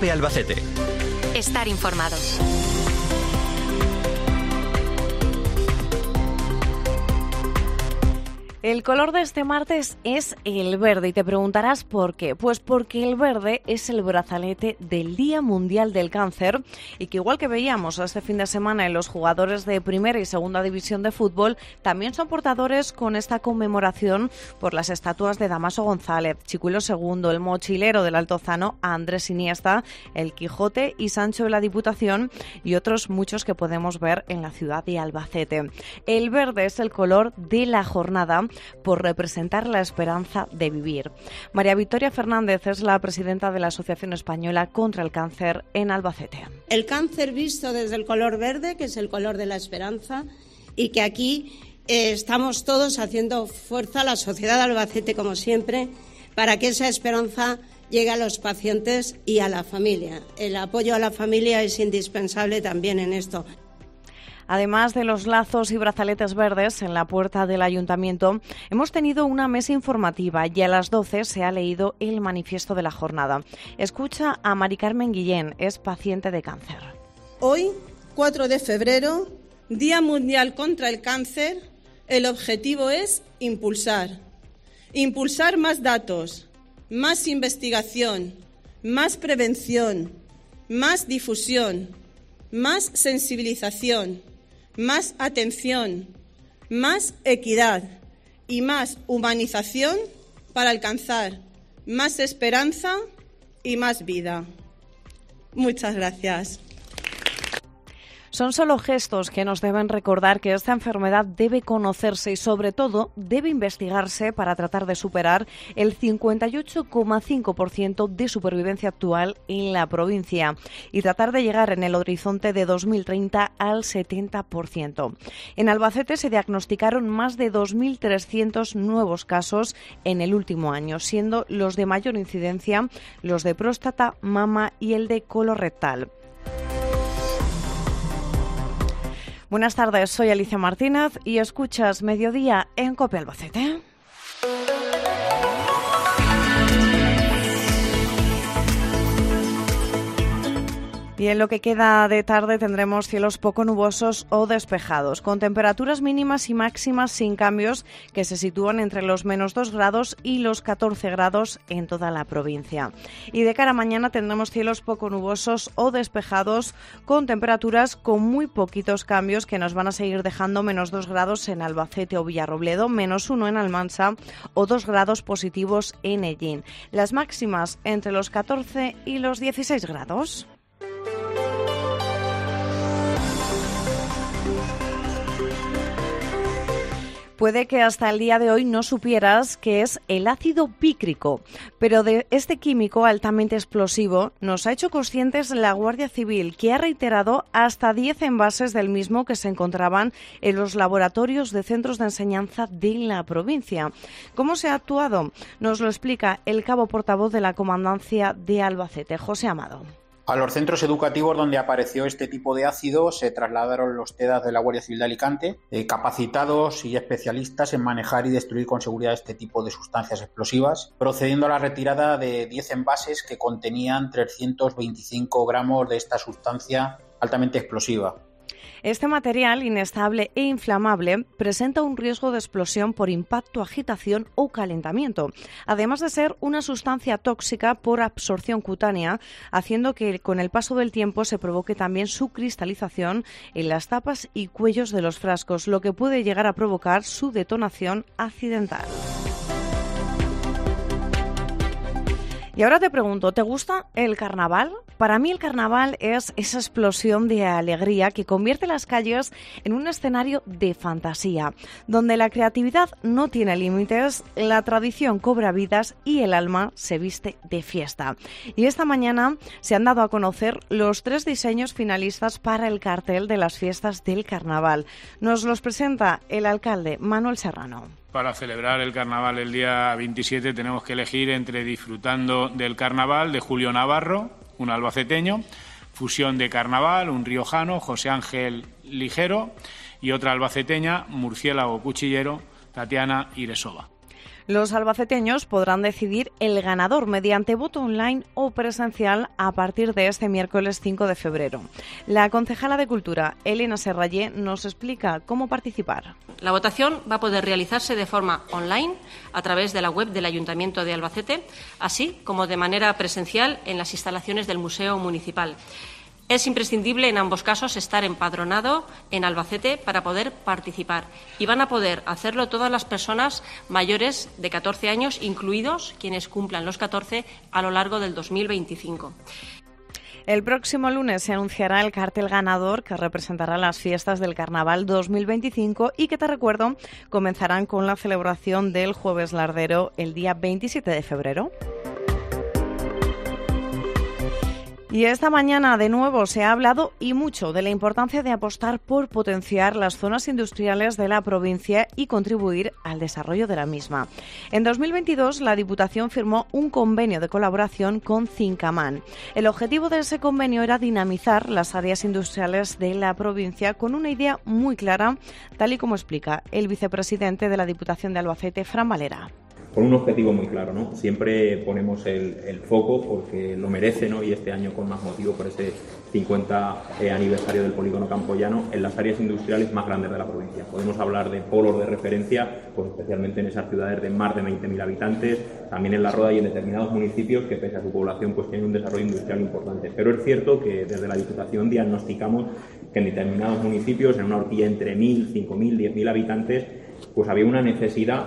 COPE Albacete. Estar informado. El color de este martes es el verde y te preguntarás ¿por qué? Pues porque el verde es el brazalete del Día Mundial del Cáncer y que igual que veíamos este fin de semana en los jugadores de primera y segunda división de fútbol, también son portadores con esta conmemoración por las estatuas de Damaso González, Chicuelo II, el mochilero del Altozano, Andrés Iniesta, el Quijote y Sancho de la Diputación y otros muchos que podemos ver en la ciudad de Albacete. El verde es el color de la jornada por representar la esperanza de vivir. María Victoria Fernández es la presidenta de la Asociación Española contra el Cáncer en Albacete. El cáncer visto desde el color verde, que es el color de la esperanza, y que aquí estamos todos haciendo fuerza, la sociedad de Albacete como siempre, para que esa esperanza llegue a los pacientes y a la familia. El apoyo a la familia es indispensable también en esto. Además de los lazos y brazaletes verdes en la puerta del ayuntamiento, hemos tenido una mesa informativa y a las 12 se ha leído el manifiesto de la jornada. Escucha a Mari Carmen Guillén, es paciente de cáncer. Hoy, 4 de febrero, Día Mundial contra el Cáncer, el objetivo es impulsar más datos, más investigación, más prevención, más difusión, más sensibilización, más atención, más equidad y más humanización para alcanzar más esperanza y más vida. Muchas gracias. Son solo gestos que nos deben recordar que esta enfermedad debe conocerse y, sobre todo, debe investigarse para tratar de superar el 58,5% de supervivencia actual en la provincia y tratar de llegar en el horizonte de 2030 al 70%. En Albacete se diagnosticaron más de 2.300 nuevos casos en el último año, siendo los de mayor incidencia los de próstata, mama y el de colorectal. Buenas tardes, soy Alicia Martínez y escuchas Mediodía en COPE Albacete. Y en lo que queda de tarde tendremos cielos poco nubosos o despejados, con temperaturas mínimas y máximas sin cambios que se sitúan entre los -2 grados y los 14 grados en toda la provincia. Y de cara a mañana tendremos cielos poco nubosos o despejados con temperaturas con muy poquitos cambios que nos van a seguir dejando -2 grados en Albacete o Villarrobledo, -1 en Almansa o 2 grados positivos en Ellín. Las máximas entre los 14 y los 16 grados. Puede que hasta el día de hoy no supieras qué es el ácido pícrico, pero de este químico altamente explosivo nos ha hecho conscientes la Guardia Civil, que ha reiterado hasta 10 envases del mismo que se encontraban en los laboratorios de centros de enseñanza de la provincia. ¿Cómo se ha actuado? Nos lo explica el cabo portavoz de la Comandancia de Albacete, José Amado. A los centros educativos donde apareció este tipo de ácido se trasladaron los TEDAS de la Guardia Civil de Alicante, capacitados y especialistas en manejar y destruir con seguridad este tipo de sustancias explosivas, procediendo a la retirada de 10 envases que contenían 325 gramos de esta sustancia altamente explosiva. Este material inestable e inflamable presenta un riesgo de explosión por impacto, agitación o calentamiento, además de ser una sustancia tóxica por absorción cutánea, haciendo que con el paso del tiempo se provoque también su cristalización en las tapas y cuellos de los frascos, lo que puede llegar a provocar su detonación accidental. Y ahora te pregunto, ¿te gusta el carnaval? Para mí el carnaval es esa explosión de alegría que convierte las calles en un escenario de fantasía, donde la creatividad no tiene límites, la tradición cobra vidas y el alma se viste de fiesta. Y esta mañana se han dado a conocer los 3 diseños finalistas para el cartel de las fiestas del carnaval. Nos los presenta el alcalde Manuel Serrano. Para celebrar el carnaval el día 27 tenemos que elegir entre Disfrutando del Carnaval de Julio Navarro, un albaceteño, Fusión de Carnaval, un riojano, José Ángel Ligero, y otra albaceteña, Murciélago Cuchillero, Tatiana Iresova. Los albaceteños podrán decidir el ganador mediante voto online o presencial a partir de este miércoles 5 de febrero. La concejala de Cultura, Elena Serrallé, nos explica cómo participar. La votación va a poder realizarse de forma online a través de la web del Ayuntamiento de Albacete, así como de manera presencial en las instalaciones del Museo Municipal. Es imprescindible en ambos casos estar empadronado en Albacete para poder participar y van a poder hacerlo todas las personas mayores de 14 años, incluidos quienes cumplan los 14 a lo largo del 2025. El próximo lunes se anunciará el cartel ganador que representará las fiestas del Carnaval 2025 y que, te recuerdo, comenzarán con la celebración del Jueves Lardero el día 27 de febrero. Y esta mañana, de nuevo, se ha hablado y mucho de la importancia de apostar por potenciar las zonas industriales de la provincia y contribuir al desarrollo de la misma. En 2022, la Diputación firmó un convenio de colaboración con Cincaman. El objetivo de ese convenio era dinamizar las áreas industriales de la provincia con una idea muy clara, tal y como explica el vicepresidente de la Diputación de Albacete, Fran Valera. Con un objetivo muy claro, ¿no? Siempre ponemos el foco porque lo merece, ¿no? Y este año con más motivo por ese 50 aniversario del polígono campoyano en las áreas industriales más grandes de la provincia. Podemos hablar de polos de referencia, pues especialmente en esas ciudades de más de 20.000 habitantes, también en La Roda y en determinados municipios que pese a su población pues tienen un desarrollo industrial importante. Pero es cierto que desde la Diputación diagnosticamos que en determinados municipios, en una horquilla entre 1.000, 5.000, 10.000 habitantes, pues había una necesidad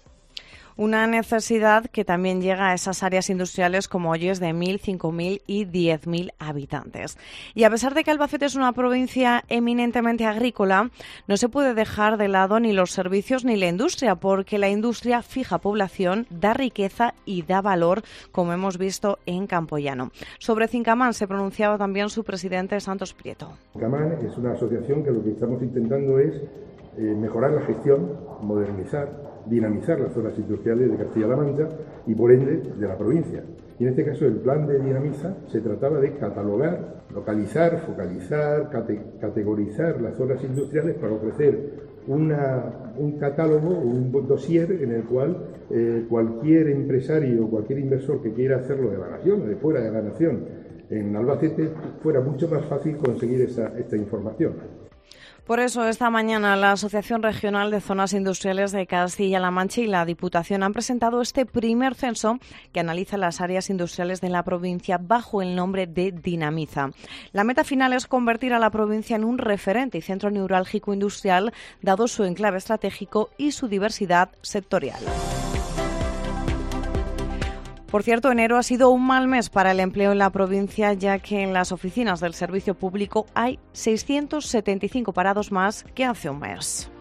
que también llega a esas áreas industriales como hoy es de 1.000, 5.000 y 10.000 habitantes. Y a pesar de que Albacete es una provincia eminentemente agrícola, no se puede dejar de lado ni los servicios ni la industria, porque la industria fija población, da riqueza y da valor, como hemos visto en Campoyano. Sobre Cincaman se pronunciaba también su presidente, Santos Prieto. Cincaman es una asociación que lo que estamos intentando es mejorar la gestión, modernizar, dinamizar las zonas industriales de Castilla-La Mancha y, por ende, de la provincia. Y en este caso, el plan de Dinamiza se trataba de catalogar, localizar, focalizar, categorizar las zonas industriales para ofrecer un catálogo, un dossier en el cual cualquier empresario o cualquier inversor que quiera hacerlo de la nación o de fuera de la nación en Albacete fuera mucho más fácil conseguir esta información. Por eso, esta mañana la Asociación Regional de Zonas Industriales de Castilla-La Mancha y la Diputación han presentado este primer censo que analiza las áreas industriales de la provincia bajo el nombre de Dinamiza. La meta final es convertir a la provincia en un referente y centro neurálgico industrial, dado su enclave estratégico y su diversidad sectorial. Por cierto, enero ha sido un mal mes para el empleo en la provincia, ya que en las oficinas del servicio público hay 675 parados más que hace un mes.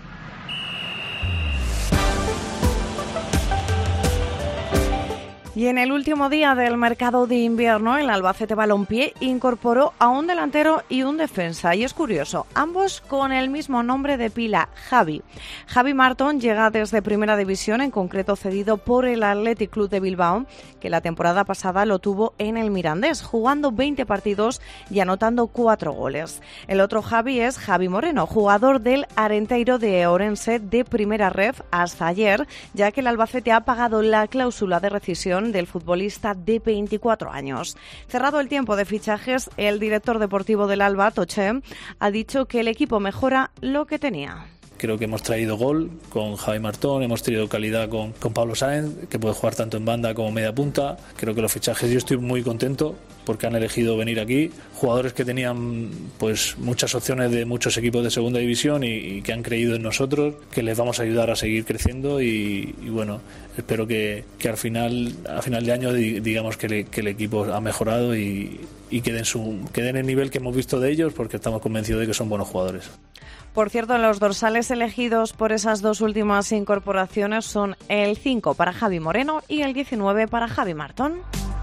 Y en el último día del mercado de invierno, el Albacete Balompié incorporó a un delantero y un defensa. Y es curioso, ambos con el mismo nombre de pila, Javi. Javi Martón llega desde Primera División, en concreto cedido por el Athletic Club de Bilbao, que la temporada pasada lo tuvo en el Mirandés, jugando 20 partidos y anotando 4 goles. El otro Javi es Javi Moreno, jugador del Arenteiro de Ourense de Primera Ref hasta ayer, ya que el Albacete ha pagado la cláusula de rescisión del futbolista de 24 años. Cerrado el tiempo de fichajes, el director deportivo del Alba, Toché, ha dicho que el equipo mejora lo que tenía. Creo que hemos traído gol con Javi Martón, hemos traído calidad con Pablo Sáenz, que puede jugar tanto en banda como media punta. Creo que los fichajes, yo estoy muy contento porque han elegido venir aquí. Jugadores que tenían pues muchas opciones de muchos equipos de segunda división y que han creído en nosotros, que les vamos a ayudar a seguir creciendo y bueno, espero que a final de año digamos que el equipo ha mejorado y quede en el nivel que hemos visto de ellos, porque estamos convencidos de que son buenos jugadores. Por cierto, los dorsales elegidos por esas dos últimas incorporaciones son el 5 para Javi Moreno y el 19 para Javi Martón.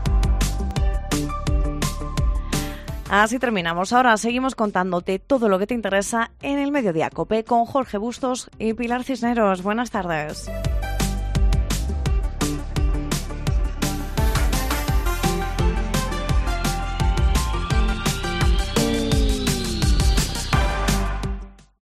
Así terminamos. Ahora seguimos contándote todo lo que te interesa en el Mediodía COPE con Jorge Bustos y Pilar Cisneros. Buenas tardes.